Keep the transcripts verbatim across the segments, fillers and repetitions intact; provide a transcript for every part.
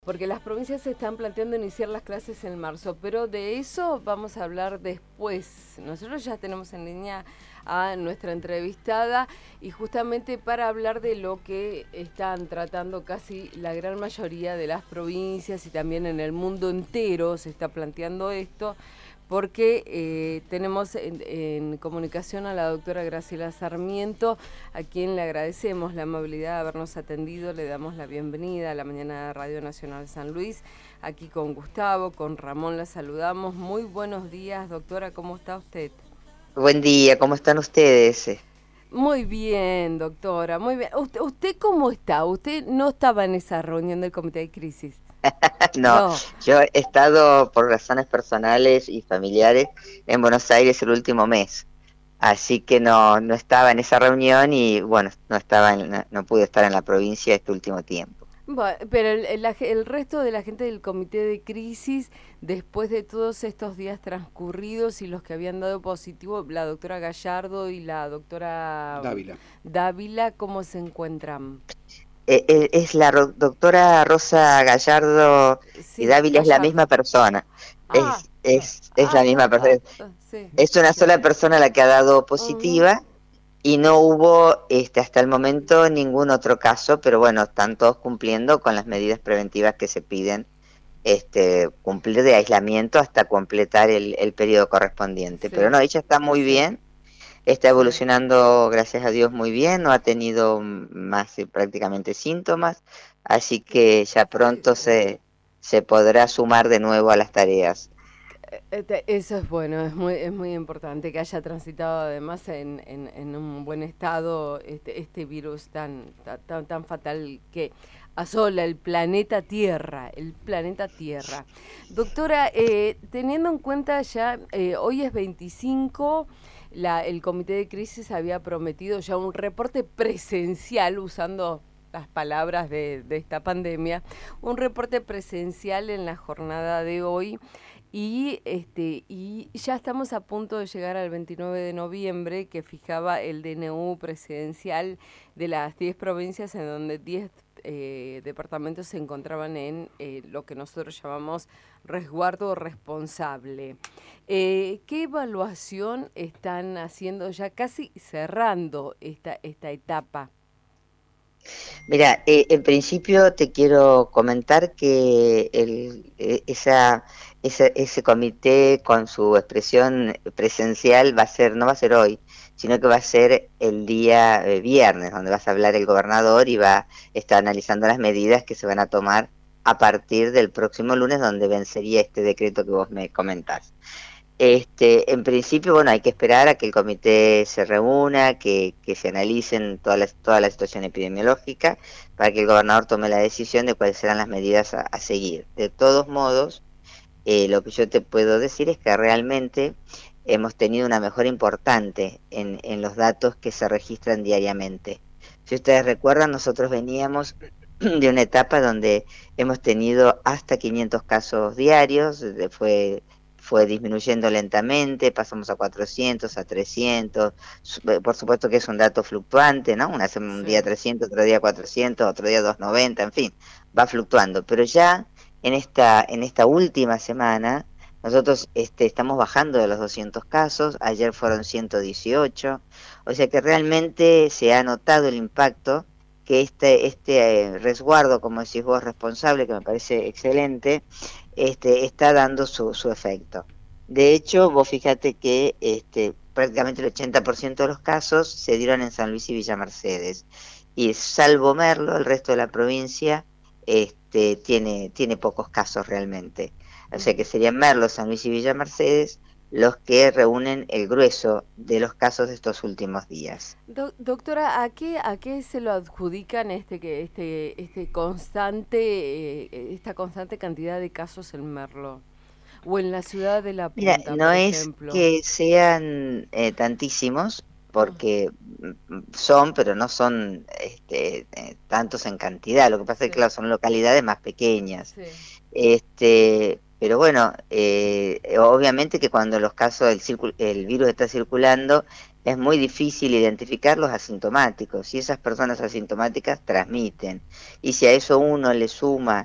Porque las provincias se están planteando iniciar las clases en marzo, pero de eso vamos a hablar después. Nosotros ya tenemos en línea a nuestra entrevistada y justamente para hablar de lo que están tratando casi la gran mayoría de las provincias y también en el mundo entero se está planteando esto, porque eh, tenemos en, en comunicación a la doctora Graciela Sarmiento, a quien le agradecemos la amabilidad de habernos atendido, le damos la bienvenida a la mañana de Radio Nacional San Luis, aquí con Gustavo, con Ramón la saludamos. Muy buenos días, doctora, ¿cómo está usted? Buen día, ¿cómo están ustedes? Muy bien, doctora, muy bien. ¿Usted, usted cómo está? ¿Usted no estaba en esa reunión del comité de crisis? No, No. yo he estado por razones personales y familiares en Buenos Aires el último mes, así que no, no estaba en esa reunión y bueno, no estaba en la- no pude estar en la provincia este último tiempo. Bueno, pero el, el, la ge- el resto de la gente del comité de crisis, después de todos estos días transcurridos y los que habían dado positivo, la doctora Gallardo y la doctora mm, Dávila. Dávila, ¿cómo se encuentran? Eh, eh, es la ro- doctora Rosa Gallardo y Sí, Dávila es la misma Gallardo. persona, Ah, es, ah, es, es ah, la misma está, ah, persona, ah, sí, es una sí. sola persona la que ha dado Ujú. positiva. Y no hubo este, hasta el momento ningún otro caso, pero bueno, están todos cumpliendo con las medidas preventivas que se piden, este, cumplir de aislamiento hasta completar el, el periodo correspondiente. Pero Sí, no, ella está muy sí, bien, está sí. evolucionando, gracias a Dios, muy bien, no ha tenido más eh, prácticamente síntomas, así que ya pronto Eh, se, se podrá sumar de nuevo a las tareas. Este, Eso es bueno, es muy, es muy importante que haya transitado además en, en, en un buen estado este, este virus tan, ta- tan, tan fatal que asola el planeta Tierra, el planeta Tierra. Doctora, eh, teniendo en cuenta ya, eh, hoy es veinticinco, la, el comité de crisis había prometido ya un reporte presencial usando las palabras de, de esta pandemia, un reporte presencial en la jornada de hoy. Y, este, y ya estamos a punto de llegar al veintinueve de noviembre, que fijaba el D N U presidencial de las diez provincias, en donde diez eh, departamentos se encontraban en eh, lo que nosotros llamamos resguardo responsable. Eh, ¿Qué evaluación están haciendo ya casi cerrando esta, esta etapa? Mira, eh, en principio te quiero comentar que el, eh, esa, ese, ese comité con su expresión presencial va a ser, no va a ser hoy, sino que va a ser el día eh, viernes, donde va a hablar el gobernador y va a estar analizando las medidas que se van a tomar a partir del próximo lunes, donde vencería este decreto que vos me comentás. Este, en principio, bueno, hay que esperar a que el comité se reúna, que, que se analicen toda la, toda la situación epidemiológica, para que el gobernador tome la decisión de cuáles serán las medidas a, a seguir. De todos modos, eh, lo que yo te puedo decir es que realmente hemos tenido una mejora importante en, en los datos que se registran diariamente. Si ustedes recuerdan, nosotros veníamos de una etapa donde hemos tenido hasta quinientos casos diarios, fue fue disminuyendo lentamente, pasamos a cuatrocientos, a trescientos, por supuesto que es un dato fluctuante, ¿no? Una, un día Sí. trescientos, otro día cuatrocientos, otro día doscientos noventa, en fin, va fluctuando, pero ya en esta, en esta última semana nosotros este, estamos bajando de los doscientos casos, ayer fueron ciento dieciocho, o sea que realmente se ha notado el impacto que este, este eh, resguardo, como decís vos, responsable, que me parece excelente, este, está dando su, su efecto. De hecho, vos fíjate que este, prácticamente el ochenta por ciento de los casos se dieron en San Luis y Villa Mercedes. Y salvo Merlo, el resto de la provincia este, tiene, tiene pocos casos realmente. O sea que serían Merlo, San Luis y Villa Mercedes los que reúnen el grueso de los casos de estos últimos días. Do- doctora, ¿a qué, a qué se lo adjudican este, que, este, este constante, eh, esta constante cantidad de casos en Merlo? O en la ciudad de La Mira, Punta, no por es ejemplo. que sean eh, tantísimos, Ah, porque mm, son, pero no son este, eh, tantos en cantidad. Lo que pasa es que, sí, claro, son localidades más pequeñas. sí. Este, pero bueno, eh, obviamente que cuando los casos, el, circu- el virus está circulando, es muy difícil identificar los asintomáticos. Y esas personas asintomáticas transmiten. Y si a eso uno le suma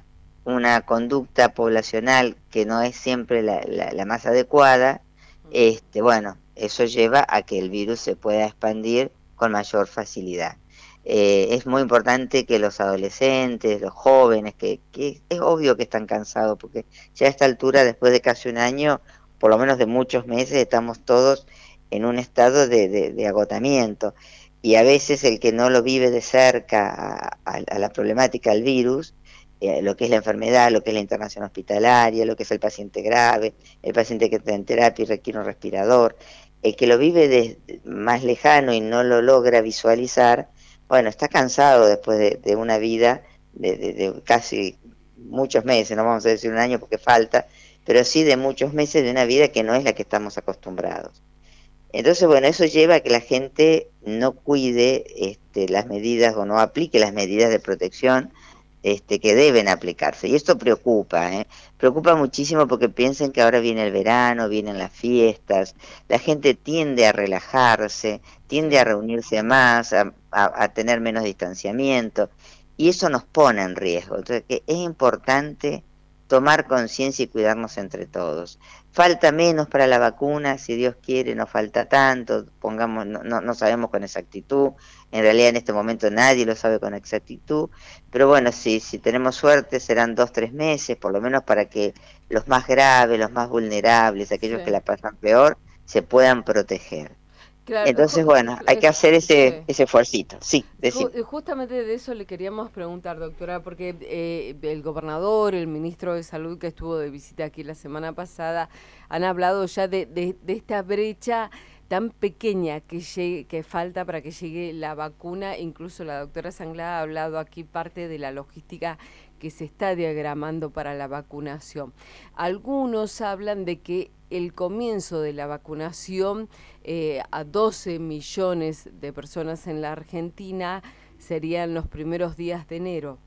una conducta poblacional que no es siempre la, la, la más adecuada, este, bueno, eso lleva a que el virus se pueda expandir con mayor facilidad. Eh, es muy importante que los adolescentes, los jóvenes, que, que es obvio que están cansados, porque ya a esta altura, después de casi un año, por lo menos de muchos meses, estamos todos en un estado de, de, de agotamiento. Y a veces el que no lo vive de cerca a, a, a la problemática del virus, eh, lo que es la enfermedad, lo que es la internación hospitalaria, lo que es el paciente grave, el paciente que está en terapia y requiere un respirador, el que lo vive de, de más lejano y no lo logra visualizar, bueno, está cansado después de, de una vida de, de, de casi muchos meses, no vamos a decir un año porque falta, pero sí de muchos meses de una vida que no es la que estamos acostumbrados. Entonces, bueno, eso lleva a que la gente no cuide este, las medidas o no aplique las medidas de protección este, que deben aplicarse. Y esto preocupa, ¿eh? Preocupa muchísimo porque piensen que ahora viene el verano, vienen las fiestas, la gente tiende a relajarse, tiende a reunirse más, a, a, a tener menos distanciamiento, y eso nos pone en riesgo. Entonces, que es importante tomar conciencia y cuidarnos entre todos. Falta menos para la vacuna, si Dios quiere, no falta tanto, pongamos, no, no, no sabemos con exactitud, en realidad en este momento nadie lo sabe con exactitud, pero bueno, si, si tenemos suerte serán dos, tres meses, por lo menos para que los más graves, los más vulnerables, aquellos sí. que la pasan peor, se puedan proteger. Claro, Entonces, bueno, hay que hacer ese, sí. ese esfuercito. Sí, Ju justamente de eso le queríamos preguntar, doctora, porque eh, el gobernador, el ministro de Salud que estuvo de visita aquí la semana pasada, han hablado ya de, de, de esta brecha tan pequeña que llegue, que falta para que llegue la vacuna. Incluso la doctora Sanglá ha hablado aquí parte de la logística que se está diagramando para la vacunación. Algunos hablan de que el comienzo de la vacunación eh, a doce millones de personas en la Argentina serían los primeros días de enero.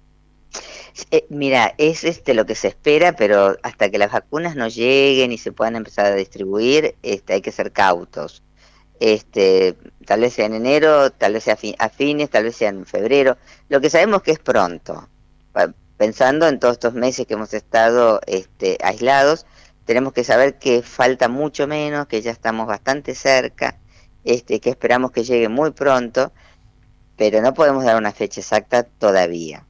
Eh, mira, es este lo que se espera, pero hasta que las vacunas no lleguen y se puedan empezar a distribuir, este, hay que ser cautos. Este, tal vez sea en enero, tal vez sea a fines, tal vez sea en febrero. Lo que sabemos que es pronto. Pensando en todos estos meses que hemos estado este, aislados, tenemos que saber que falta mucho menos, que ya estamos bastante cerca, este, que esperamos que llegue muy pronto, pero no podemos dar una fecha exacta todavía.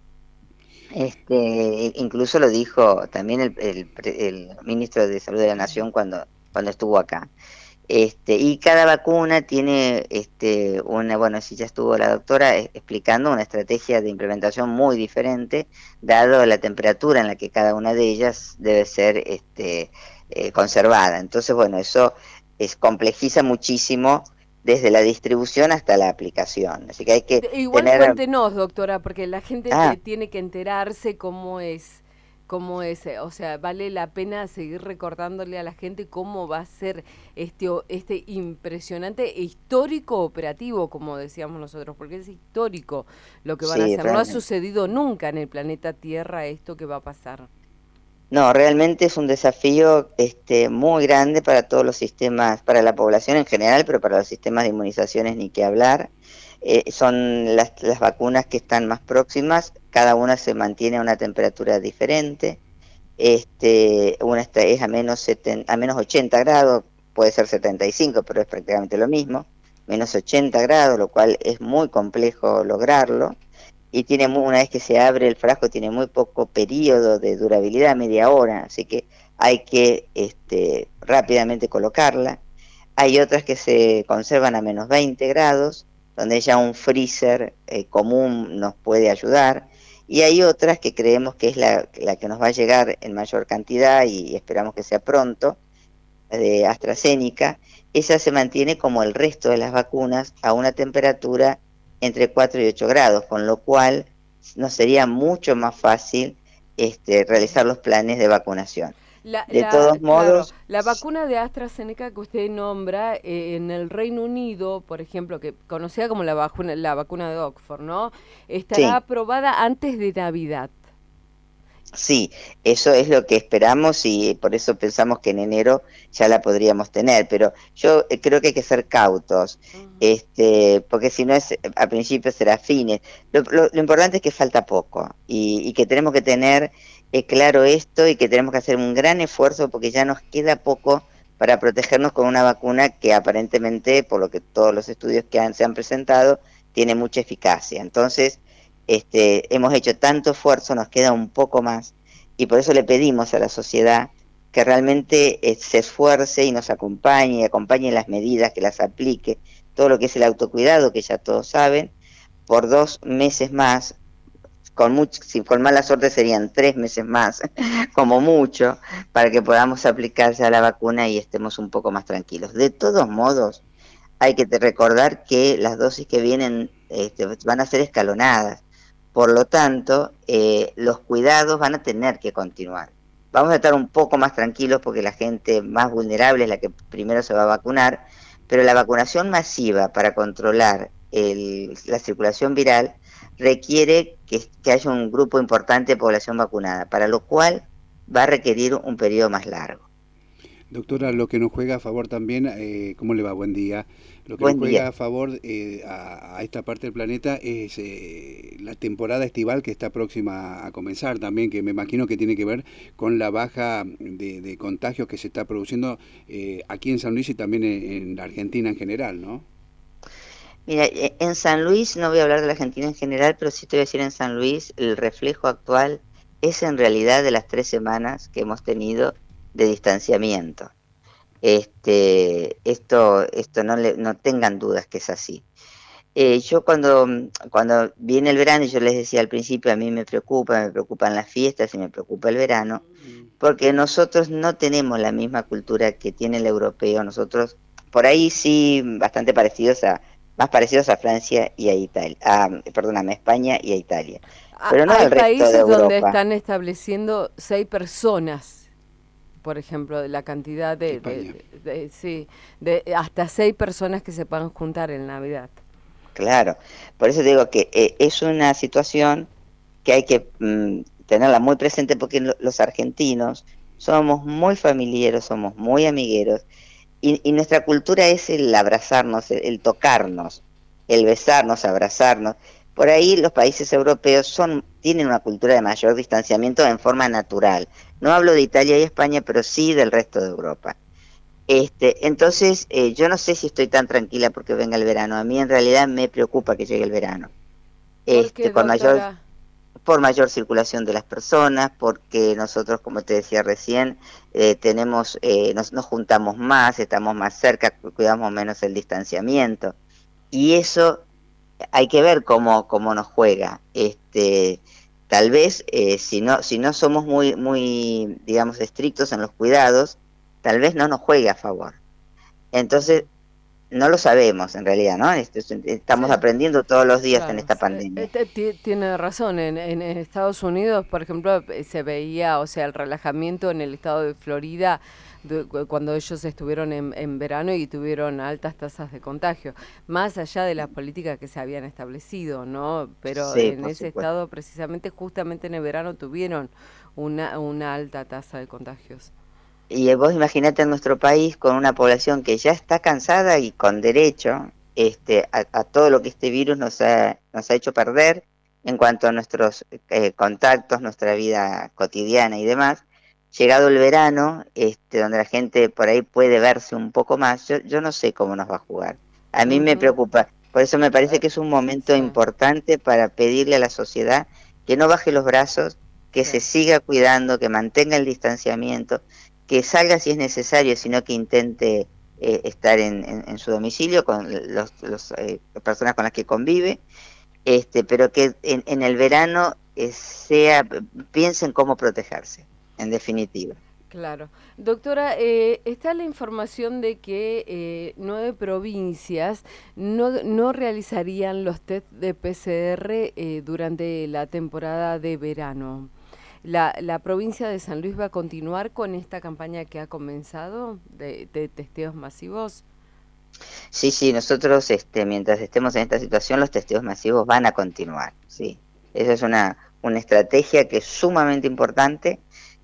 Este, incluso lo dijo también el, el, el ministro de Salud de la Nación cuando, cuando estuvo acá. Este, y cada vacuna tiene este, una, bueno, si ya estuvo la doctora explicando una estrategia de implementación muy diferente, dado la temperatura en la que cada una de ellas debe ser este, eh, conservada. Entonces, bueno, eso es, complejiza muchísimo desde la distribución hasta la aplicación. Así que hay que Igual tener... cuéntenos, doctora, porque la gente ah. tiene que enterarse cómo es. ¿Cómo es? O sea, vale la pena seguir recordándole a la gente cómo va a ser este, este impresionante e histórico operativo, como decíamos nosotros, porque es histórico lo que van sí, a hacer. Realmente. No ha sucedido nunca en el planeta Tierra esto que va a pasar. No, realmente es un desafío este, muy grande para todos los sistemas, para la población en general, pero para los sistemas de inmunizaciones ni que hablar. Eh, son las, las vacunas que están más próximas, cada una se mantiene a una temperatura diferente, este, una está, es a menos, setenta, a menos ochenta grados, puede ser setenta y cinco, pero es prácticamente lo mismo, menos ochenta grados, lo cual es muy complejo lograrlo, y tiene muy, una vez que se abre el frasco tiene muy poco periodo de durabilidad, media hora, así que hay que este, rápidamente colocarla. Hay otras que se conservan a menos veinte grados, donde ya un freezer eh, común nos puede ayudar, y hay otras que creemos que es la, la que nos va a llegar en mayor cantidad y esperamos que sea pronto, de AstraZeneca. Esa se mantiene como el resto de las vacunas a una temperatura entre cuatro y ocho grados, con lo cual nos sería mucho más fácil este, realizar los planes de vacunación. La, de la, todos modos, claro, la vacuna de AstraZeneca que usted nombra eh, en el Reino Unido, por ejemplo, que conocida como la vacuna, la vacuna de Oxford, ¿no? Estará sí. aprobada antes de Navidad. Sí, eso es lo que esperamos y por eso pensamos que en enero ya la podríamos tener, pero yo creo que hay que ser cautos, uh-huh. este, porque si no es a principios será a fines. Lo, lo, lo importante es que falta poco y, y que tenemos que tener eh, claro esto y que tenemos que hacer un gran esfuerzo porque ya nos queda poco para protegernos con una vacuna que aparentemente, por lo que todos los estudios que han, se han presentado, tiene mucha eficacia. Entonces, este, hemos hecho tanto esfuerzo, nos queda un poco más, y por eso le pedimos a la sociedad que realmente eh, se esfuerce y nos acompañe, acompañe las medidas, que las aplique, todo lo que es el autocuidado, que ya todos saben, por dos meses más. Con, mucho, si con mala suerte serían tres meses más, como mucho, para que podamos aplicar ya la vacuna y estemos un poco más tranquilos. De todos modos, hay que recordar que las dosis que vienen este, van a ser escalonadas. Por lo tanto, eh, los cuidados van a tener que continuar. Vamos a estar un poco más tranquilos porque la gente más vulnerable es la que primero se va a vacunar, pero la vacunación masiva para controlar el, la circulación viral requiere que, que haya un grupo importante de población vacunada, para lo cual va a requerir un periodo más largo. Doctora, lo que nos juega a favor también, eh, ¿cómo le va? Buen día. Lo que Buen nos día. juega a favor eh, a, a esta parte del planeta es eh, la temporada estival que está próxima a comenzar también, que me imagino que tiene que ver con la baja de, de contagios que se está produciendo eh, aquí en San Luis y también en, en la Argentina en general, ¿no? Mira, en San Luis, no voy a hablar de la Argentina en general, pero sí te voy a decir en San Luis, el reflejo actual es en realidad de las tres semanas que hemos tenido de distanciamiento. Este, esto, esto no, le, no tengan dudas que es así. Eh, yo cuando, cuando viene el verano, yo les decía al principio, a mí me preocupa, me preocupan las fiestas y me preocupa el verano, porque nosotros no tenemos la misma cultura que tiene el europeo. Nosotros, por ahí sí, bastante parecidos a, más parecidos a Francia y a Italia, a, perdóname, a España y a Italia, pero no Hay al resto países de Europa. donde están estableciendo seis personas, por ejemplo, la cantidad de, de, de, de, sí, de hasta seis personas que se puedan juntar en Navidad. Claro, por eso digo que eh, es una situación que hay que mm, tenerla muy presente porque lo, los argentinos somos muy familiares, somos muy amigueros y, y nuestra cultura es el abrazarnos, el, el tocarnos, el besarnos, abrazarnos. Por ahí los países europeos son tienen una cultura de mayor distanciamiento en forma natural. No hablo de Italia y España, pero sí del resto de Europa. Este, entonces, eh, yo no sé si estoy tan tranquila porque venga el verano. A mí en realidad me preocupa que llegue el verano. Este, ¿Por qué, por mayor, doctora? por mayor circulación de las personas, porque nosotros, como te decía recién, eh, tenemos, eh, nos, nos juntamos más, estamos más cerca, cuidamos menos el distanciamiento. Y eso hay que ver cómo, cómo nos juega. Este, tal vez, eh, si no, si no somos muy, muy, digamos, estrictos en los cuidados, tal vez no nos juegue a favor. Entonces, no lo sabemos en realidad, ¿no? Estamos sí. aprendiendo todos los días claro, en esta pandemia. Eh, tiene razón, en, en Estados Unidos, por ejemplo, se veía, o sea, el relajamiento en el estado de Florida de, cuando ellos estuvieron en, en verano y tuvieron altas tasas de contagio, más allá de las políticas que se habían establecido, ¿no? Pero sí, en ese supuesto. estado, precisamente, justamente en el verano tuvieron una, una alta tasa de contagios. Y vos imaginate en nuestro país con una población que ya está cansada y con derecho este, a, a todo lo que este virus nos ha, nos ha hecho perder en cuanto a nuestros eh, contactos, nuestra vida cotidiana y demás. Llegado el verano, este, donde la gente por ahí puede verse un poco más, yo, yo no sé cómo nos va a jugar. A mí uh-huh. me preocupa. Por eso me parece que es un momento sí. importante para pedirle a la sociedad que no baje los brazos, que sí. se siga cuidando, que mantenga el distanciamiento, que salga si es necesario, sino que intente eh, estar en, en, en su domicilio con los, los eh, personas con las que convive, este, pero que en, en el verano eh, sea piensen cómo protegerse, en definitiva. Claro. Doctora, eh, está la información de que eh, nueve provincias no, no realizarían los test de P C R eh, durante la temporada de verano. La, ¿La provincia de San Luis va a continuar con esta campaña que ha comenzado de, de testeos masivos? Sí, sí, nosotros este, mientras estemos en esta situación los testeos masivos van a continuar, sí. Esa es una, una estrategia que es sumamente importante,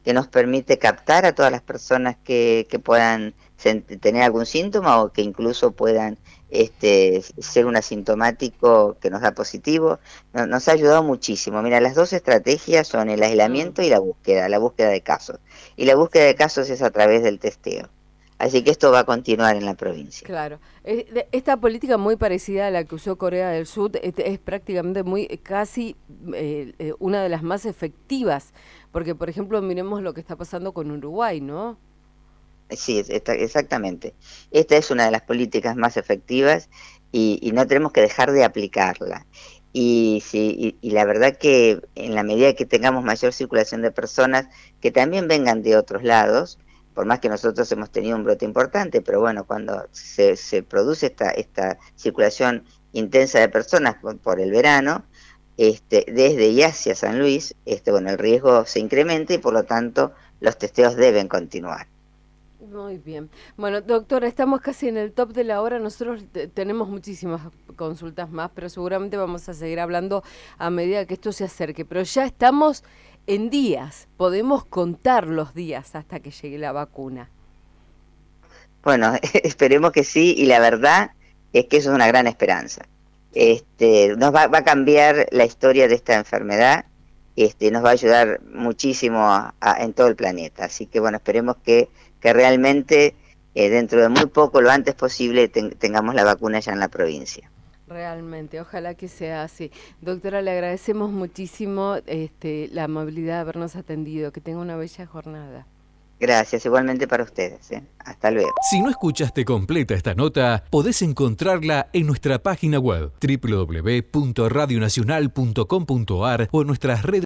que nos permite captar a todas las personas que, que puedan tener algún síntoma o que incluso puedan este, ser un asintomático que nos da positivo. Nos, nos ha ayudado muchísimo. Mira, las dos estrategias son el aislamiento y la búsqueda, la búsqueda de casos. Y la búsqueda de casos es a través del testeo. Así que esto va a continuar en la provincia. Claro. Esta política muy parecida a la que usó Corea del Sur es, es prácticamente muy casi eh, una de las más efectivas, porque por ejemplo miremos lo que está pasando con Uruguay, ¿no? Sí, está, exactamente. Esta es una de las políticas más efectivas y, y no tenemos que dejar de aplicarla. Y, sí, y, y la verdad que en la medida que tengamos mayor circulación de personas que también vengan de otros lados, por más que nosotros hemos tenido un brote importante, pero bueno, cuando se, se produce esta, esta circulación intensa de personas por, por el verano, este, desde y hacia San Luis, este, bueno, el riesgo se incrementa y por lo tanto los testeos deben continuar. Muy bien. Bueno, doctora, estamos casi en el top de la hora. Nosotros tenemos muchísimas consultas más, pero seguramente vamos a seguir hablando a medida que esto se acerque. Pero ya estamos en días, podemos contar los días hasta que llegue la vacuna. Bueno, esperemos que sí, y la verdad es que eso es una gran esperanza. Este, nos va, va a cambiar la historia de esta enfermedad, este, nos va a ayudar muchísimo a, a, en todo el planeta. Así que bueno, esperemos que, que realmente eh, dentro de muy poco, lo antes posible, ten, tengamos la vacuna ya en la provincia. Realmente, ojalá que sea así. Doctora, le agradecemos muchísimo este, la amabilidad de habernos atendido. Que tenga una bella jornada. Gracias, igualmente para ustedes. ¿eh? Hasta luego. Si no escuchaste completa esta nota, podés encontrarla en nuestra página web doble u doble u doble u punto radio nacional punto com punto a r o en nuestras redes